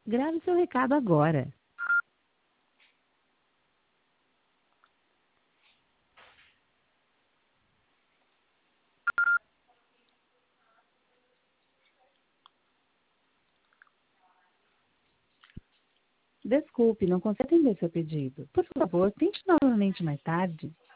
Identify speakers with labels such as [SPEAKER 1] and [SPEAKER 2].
[SPEAKER 1] Grave seu recado agora. Desculpe, não consigo atender seu pedido. Por favor, tente novamente mais tarde.